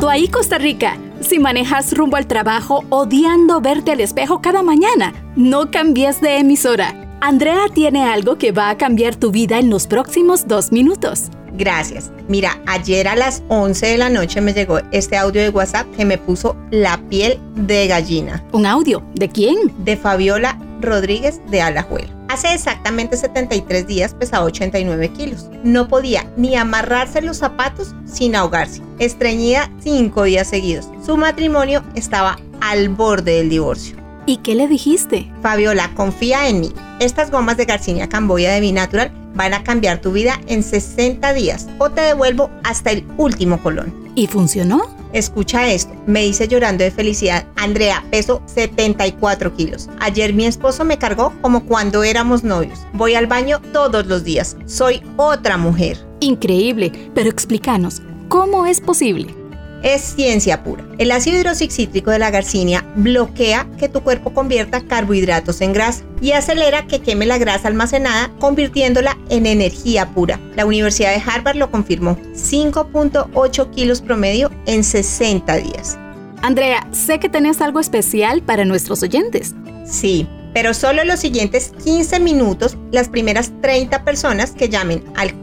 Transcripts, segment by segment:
Anotado ahí, Costa Rica. Si manejas rumbo al trabajo odiando verte al espejo cada mañana, no cambies de emisora. Andrea tiene algo que va a cambiar tu vida en los próximos 2 minutos. Gracias. Mira, ayer a las 11 de la noche me llegó este audio de WhatsApp que me puso la piel de gallina. ¿Un audio? ¿De quién? De Fabiola Rodríguez de Alajuela. Hace exactamente 73 días pesaba 89 kilos. No podía ni amarrarse los zapatos sin ahogarse. Estreñida 5 días seguidos. Su matrimonio estaba al borde del divorcio. ¿Y qué le dijiste? Fabiola, confía en mí. Estas gomas de Garcinia Camboya de Binatural van a cambiar tu vida en 60 días o te devuelvo hasta el último colón. ¿Y funcionó? Escucha esto, me dice llorando de felicidad. Andrea, peso 74 kilos. Ayer mi esposo me cargó como cuando éramos novios. Voy al baño todos los días. Soy otra mujer. Increíble, pero explícanos, ¿cómo es posible? Es ciencia pura. El ácido hidroxicítrico de la Garcinia bloquea que tu cuerpo convierta carbohidratos en grasa y acelera que queme la grasa almacenada, convirtiéndola en energía pura. La Universidad de Harvard lo confirmó. 5.8 kilos promedio en 60 días. Andrea, sé que tenés algo especial para nuestros oyentes. Sí, pero solo en los siguientes 15 minutos, las primeras 30 personas que llamen al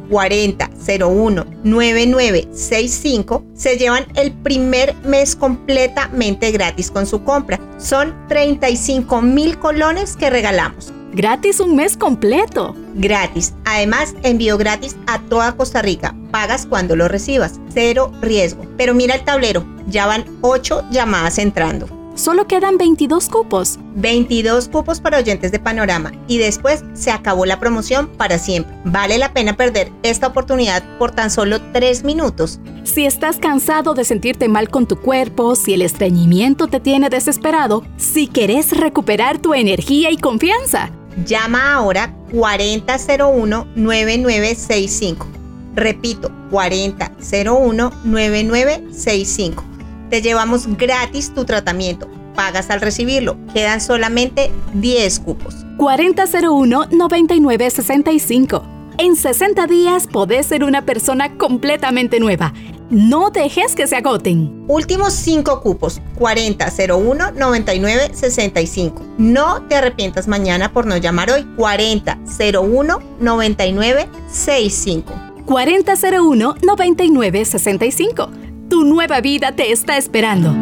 4001-9965 se llevan el primer mes completamente gratis con su compra. Son 35,000 colones que regalamos. Gratis un mes completo. Gratis. Además, envío gratis a toda Costa Rica. Pagas cuando lo recibas. 0 riesgo. Pero mira el tablero. Ya van 8 llamadas entrando. Solo quedan 22 cupos. 22 cupos para oyentes de Panorama y después se acabó la promoción para siempre. Vale la pena perder esta oportunidad por tan solo 3 minutos. Si estás cansado de sentirte mal con tu cuerpo, si el estreñimiento te tiene desesperado, si querés recuperar tu energía y confianza, llama ahora 4001-9965. Repito, 4001-9965. Te llevamos gratis tu tratamiento. Pagas al recibirlo. Quedan solamente 10 cupos. 4001-9965. En 60 días podés ser una persona completamente nueva. No dejes que se agoten. Últimos 5 cupos. 4001-9965. No te arrepientas mañana por no llamar hoy. 4001-9965. 4001-9965. Tu nueva vida te está esperando.